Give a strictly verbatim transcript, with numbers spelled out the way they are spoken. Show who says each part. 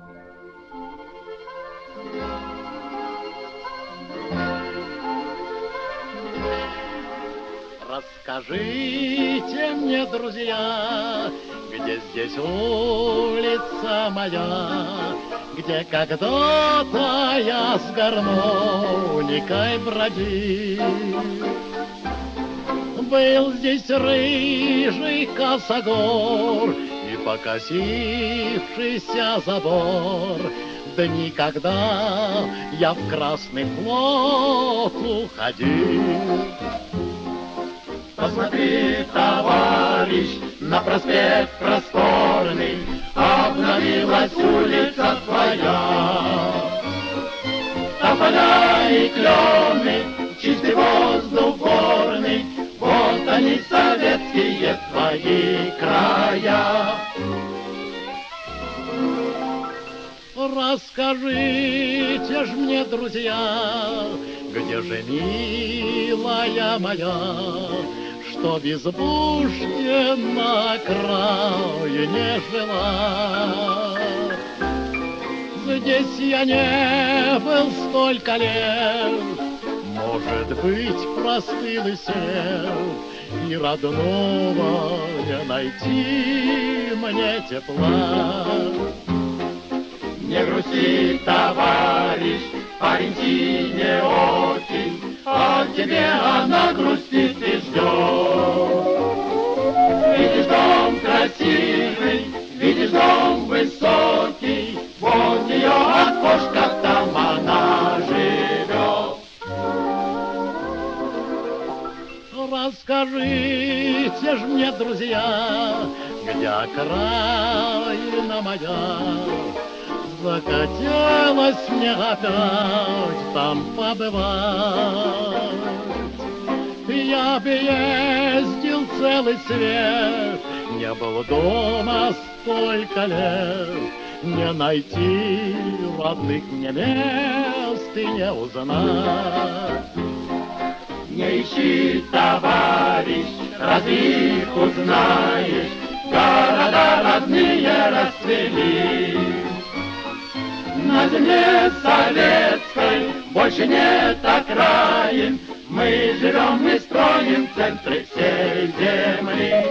Speaker 1: Расскажите мне, друзья, где здесь улица моя, где когда-то я с гармоникой бродил. Был здесь рыжий косогор и покосившийся забор, да никогда я в Красный флот уходил.
Speaker 2: Посмотри, товарищ, на проспект просторный, обновилась улица твоя. Тополя и клены, чистый воздух горный, вот они, советские твои края.
Speaker 1: Расскажите ж мне, друзья, где же милая моя, что в избушке на окраине жила? Здесь я не был столько лет, может быть, простыл и сел, и родного не найти мне тепла.
Speaker 2: Не грусти, товарищ, парень синеокий, а тебе она грустит и ждет. Видишь дом красивый, видишь дом высокий, вот ее окошко, там она живет.
Speaker 1: Расскажите ж мне, друзья, где окраина моя, захотелось мне опять там побывать. Я б ездил целый свет, не был дома столько лет, не найти родных мне мест и не узнать.
Speaker 2: Не ищи, товарищ, разве их узнаешь, города родные расцвели. На земле советской больше нет окраин, мы живем и строим в центре всей земли.